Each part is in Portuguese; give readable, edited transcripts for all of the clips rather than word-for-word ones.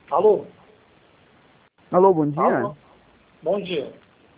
Alô? Alô, bom dia. Alô? Bom dia.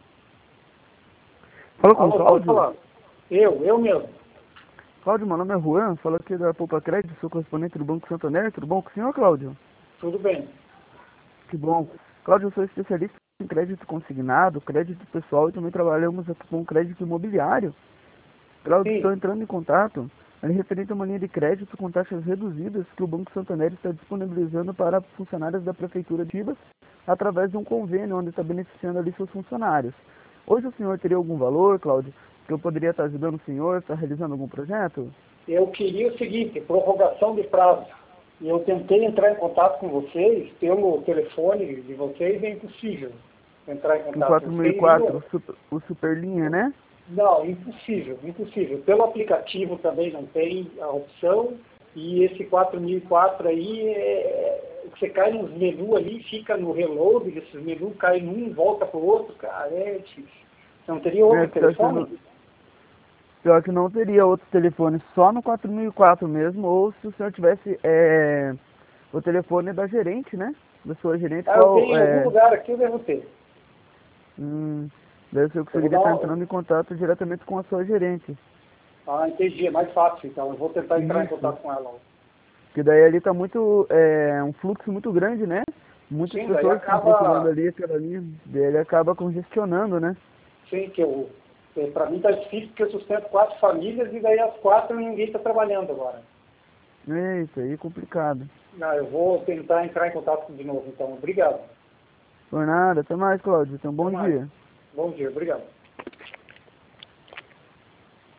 Fala com o Alô, pode Cláudio? falar. Eu mesmo. Cláudio, meu nome é Juan, falo aqui da Poupa Crédito, sou correspondente do Banco Santander. Tudo bom com o senhor, Cláudio? Tudo bem. Que bom. Cláudio, eu sou especialista em crédito consignado, crédito pessoal e também trabalhamos aqui com crédito imobiliário. Cláudio, Sim. estou entrando em contato referente a uma linha de crédito com taxas reduzidas que o Banco Santander está disponibilizando para funcionários da Prefeitura de Ibas através de um convênio onde está beneficiando ali seus funcionários. Hoje o senhor teria algum valor, Cláudio, que eu poderia estar ajudando o senhor, está realizando algum projeto? Eu queria o seguinte, prorrogação de prazo. E eu tentei entrar em contato com vocês, pelo telefone de vocês é impossível entrar em Com contato. Vocês 4004, iriam... o Superlinha, né? Não, impossível, impossível. Pelo aplicativo também não tem a opção, e esse 4004 aí, você cai nos menus ali, fica no reload desses menus, cai num, volta para o outro, cara, é difícil. Você não teria É, outro telefone? pior que não teria outro telefone, só no 4004 mesmo, ou se o senhor tivesse o telefone da gerente, né? Da sua gerente, Ah, eu tenho qual em algum é... lugar aqui, eu devo ter. Deve ser eu Eu vou conseguiria dar estar uma... entrando em contato diretamente com a sua gerente. Ah, entendi, é mais fácil, então eu vou tentar entrar em Isso. contato com ela. Porque daí ali tá muito, um fluxo muito grande, né? Muitas Sim, daí pessoas estão procurando acaba, ali aquela linha, daí ele acaba congestionando, né? sim, que eu, para mim está difícil porque eu sustento 4 famílias e daí as 4 ninguém está trabalhando agora. Eita, aí é complicado. Não, eu vou tentar entrar em contato de novo, então. Obrigado. Por nada, até mais, Cláudio. Tenha um Até bom mais. dia. Bom dia, obrigado.